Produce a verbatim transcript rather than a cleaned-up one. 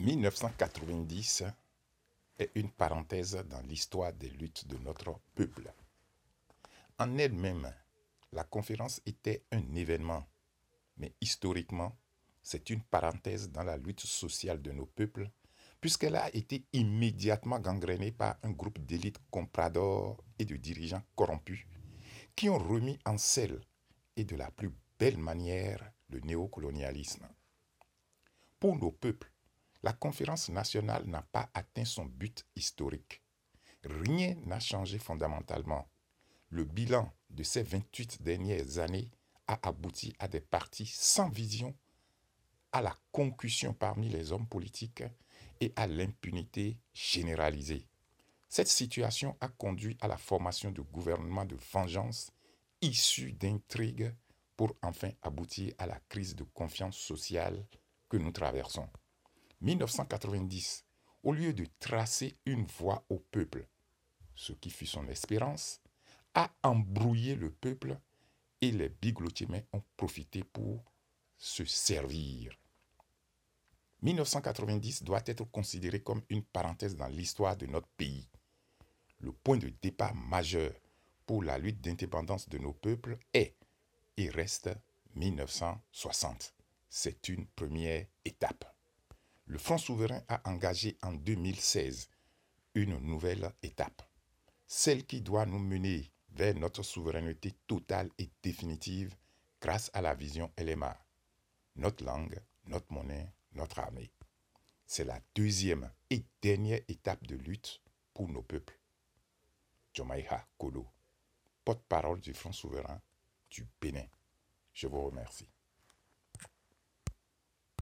mille neuf cent quatre-vingt-dix est une parenthèse dans l'histoire des luttes de notre peuple. En elle-même, la conférence était un événement, mais historiquement, c'est une parenthèse dans la lutte sociale de nos peuples, puisqu'elle a été immédiatement gangrénée par un groupe d'élites compradors et de dirigeants corrompus qui ont remis en selle et de la plus belle manière le néocolonialisme. Pour nos peuples, la conférence nationale n'a pas atteint son but historique. Rien n'a changé fondamentalement. Le bilan de ces vingt-huit dernières années a abouti à des partis sans vision, à la concussion parmi les hommes politiques et à l'impunité généralisée. Cette situation a conduit à la formation de gouvernements de vengeance issus d'intrigues pour enfin aboutir à la crise de confiance sociale que nous traversons. mille neuf cent quatre-vingt-dix, au lieu de tracer une voie au peuple, ce qui fut son espérance, a embrouillé le peuple et les bigotiers ont profité pour se servir. mille neuf cent quatre-vingt-dix doit être considéré comme une parenthèse dans l'histoire de notre pays. Le point de départ majeur pour la lutte d'indépendance de nos peuples est et reste mille neuf cent soixante. C'est une première étape. Le Front souverain a engagé en deux mille seize une nouvelle étape, celle qui doit nous mener vers notre souveraineté totale et définitive grâce à la vision L M A. Notre langue, notre monnaie, notre armée. C'est la deuxième et dernière étape de lutte pour nos peuples. Jomaïha Kolo, porte-parole du Front souverain du Bénin. Je vous remercie.